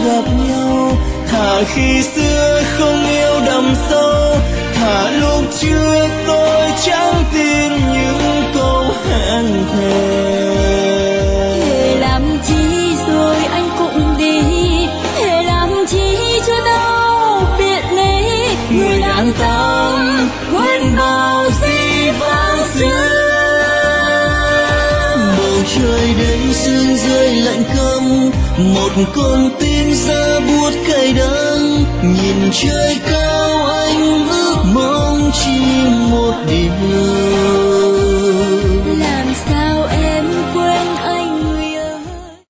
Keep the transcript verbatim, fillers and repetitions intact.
gặp nhau. Thà khi xưa không yêu đậm sâu, thà lúc trước tôi chẳng tin những câu hẹn thề. Thề làm chi rồi anh cũng đi, thề làm chi cho đau biệt ly. Người đang tâm quên bao gì vang xưa. Bầu trời đêm sương rơi lạnh câm, một con tim ra buốt cay đắng. Nhìn trời cao anh ước mong chỉ một điều,